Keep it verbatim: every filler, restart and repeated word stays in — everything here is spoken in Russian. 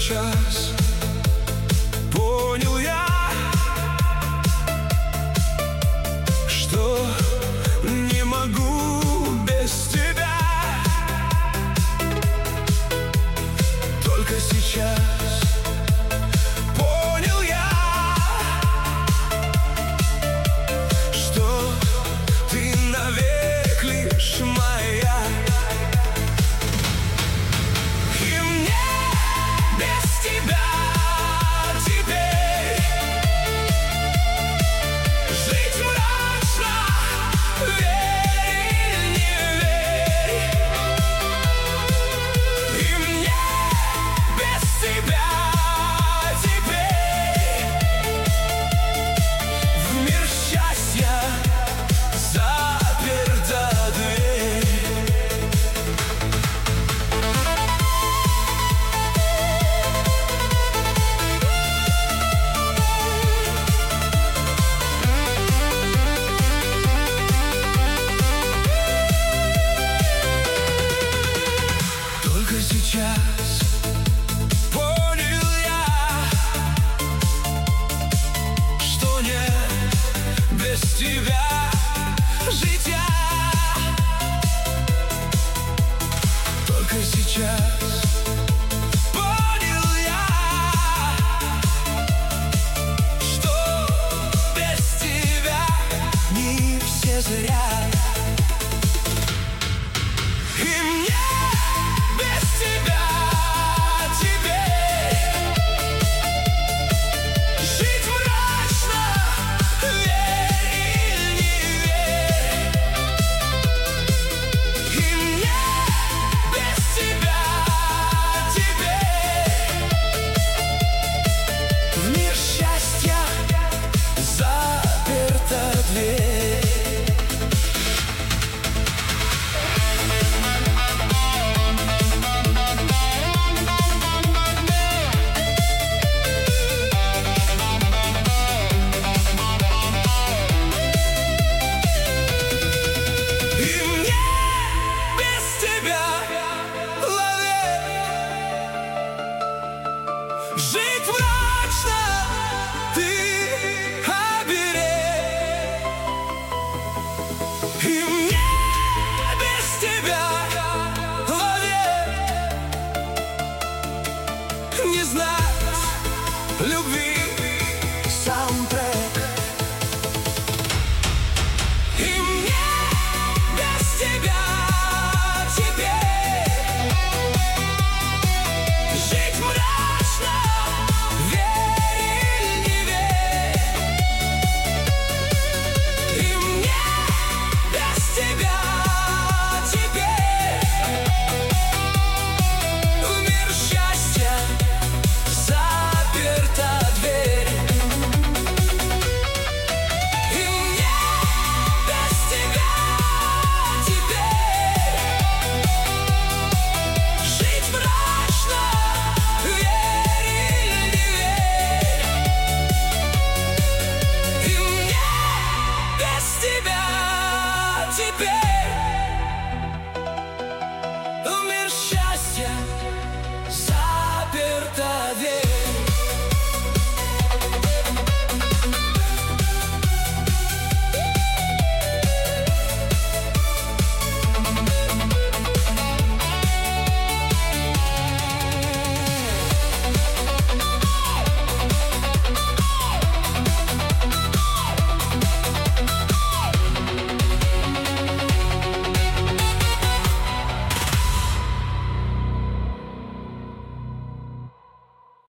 сейчас понял я, что не могу без тебя. Только сейчас понял я, что ты навек лишь моя. И мне без тебя теперь жить мрачно, верь или не верь. И мне без тебя теперь в мир счастья заперта дверь. Только сейчас понял я, что нет без тебя житья. Только сейчас понял я, что без тебя не все зря. И мне без тебя теперь жить мрачно, верь или не верь. И мне без тебя теперь в мир счастья заперта дверь. И мне без тебя, лови, жить мрачно, ты оберег. И мне без тебя, лови, не знать любви.